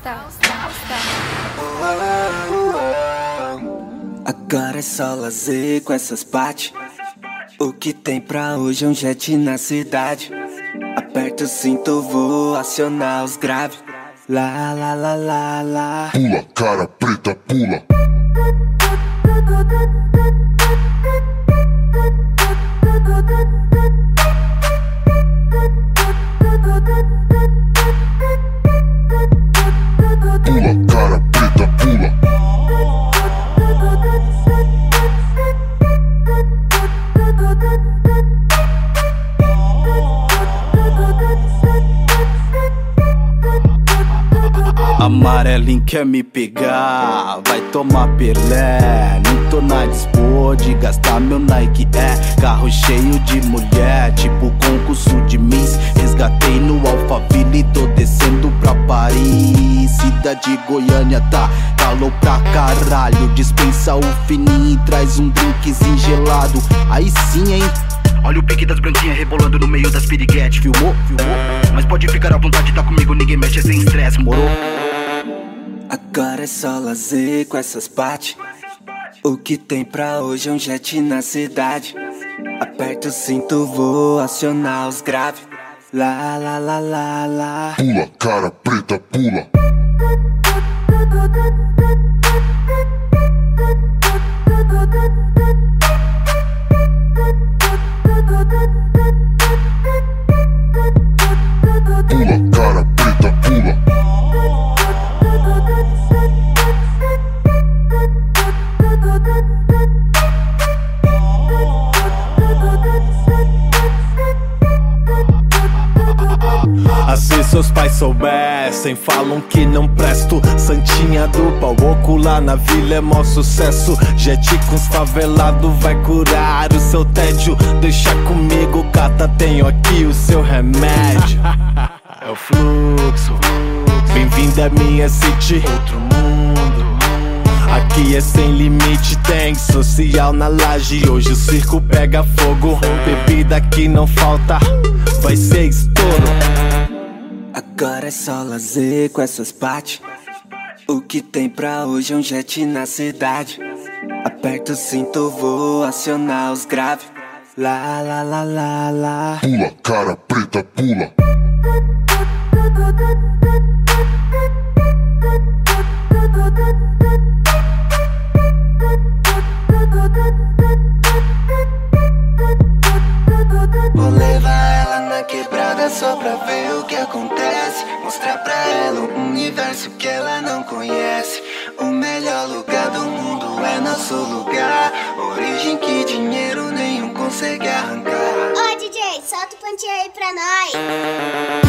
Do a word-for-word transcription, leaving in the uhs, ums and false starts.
Agora é só lazer com essas partes. O que tem pra hoje é um jet na cidade. Aperta o cinto, vou acionar os graves. Lá, lá, lá, lá, lá. Pula, cara preta, pula. Pula, cara preta, pula. Amarelinho quer me pegar, vai tomar perlé. Não tô na dispo de gastar meu Nike, é carro cheio de mulher, tipo concurso de Miss. Resgatei no Alphaville, tô descendo pra Paris. Cidade Goiânia tá calor pra caralho. Dispensa o fininho e traz um drinkzinho gelado. Aí sim, hein? Olha o pique das branquinhas rebolando no meio das piriguetes. Filmou? Filmou? Mas pode ficar à vontade, tá comigo, ninguém mexe, é sem estresse, morou? Agora é só lazer com essas partes. O que tem pra hoje é um jet na cidade. Aperta o cinto, vou acionar os graves. Lá, lá, lá, lá, lá. Pula, cara preta, pula. Pula, cara preta, pula. Assim seus pais soubessem, falam que não presto. Santinha do pau oco lá na vila é mó sucesso. Jet com os favelados vai curar o seu tédio. Deixa comigo, gata, tenho aqui o seu remédio. É o fluxo, bem-vindo à minha city. Outro mundo, aqui é sem limite, tem social na laje. Hoje o circo pega fogo, bebida que não falta, vai ser estouro. Agora é só lazer com essas partes. O que tem pra hoje é um jet na cidade. Aperta o cinto, vou acionar os graves. Lá, lá, lá, lá, lá. Pula, cara preta, pula. Vou levar ela na quebrada só pra ver o que acontece. Mostrar pra ela um universo que ela não conhece. O melhor lugar do mundo é nosso lugar. Origem que dinheiro nenhum consegue arrancar. Ô D J, solta o pontinho aí pra nós.